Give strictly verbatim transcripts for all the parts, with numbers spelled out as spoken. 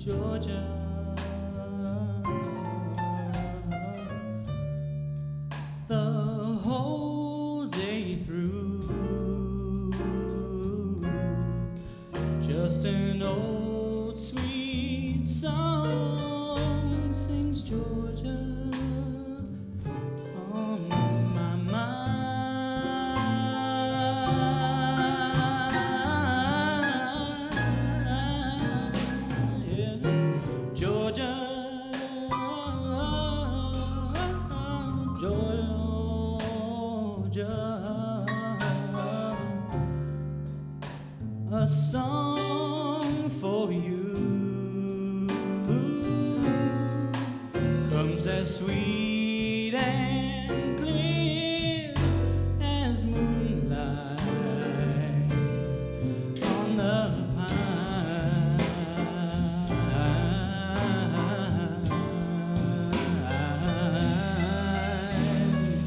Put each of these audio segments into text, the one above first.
Georgia. The whole day through, just an old sweet song sings Georgia on my mind. Yeah. Georgia, Georgia, a song for you comes as sweet and clear as moonlight on the pines.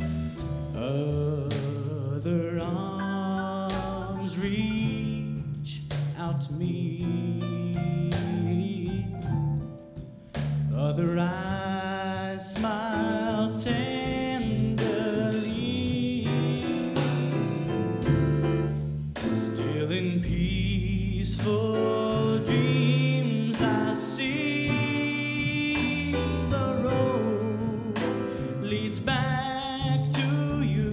Other arms reach out to me, other eyes smile tenderly, still in peaceful dreams I see the road leads back to you.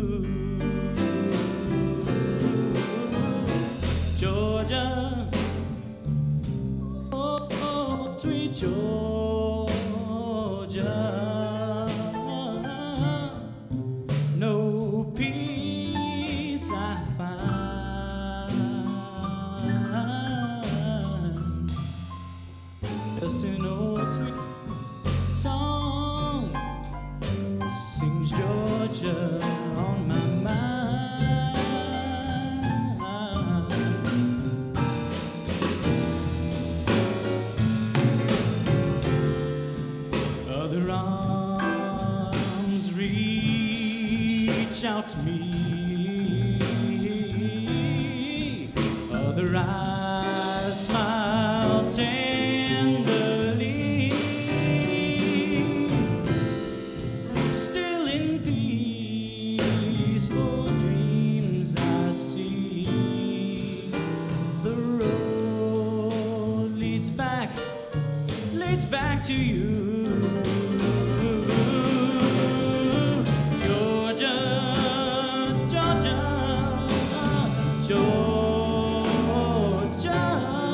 Georgia, oh, oh, sweet Georgia, no peace I find, just an old sweet song sings Georgia on my mind. Other arms reach out to me, other eyes smile tenderly, still in peaceful dreams I see the road leads back, leads back to you. Georgia, Georgia, Georgia,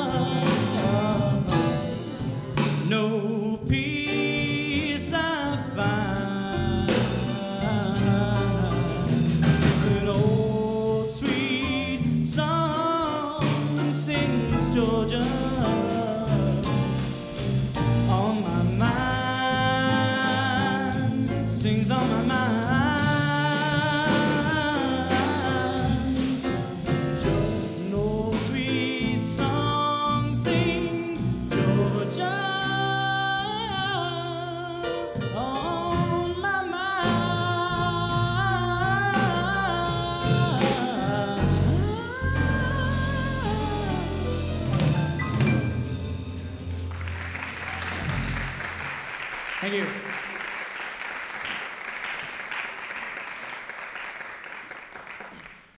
no peace I find, just an old sweet song sings Georgia on my mind, sings on my mind. An old sweet song sings Georgia on my mind. Thank you.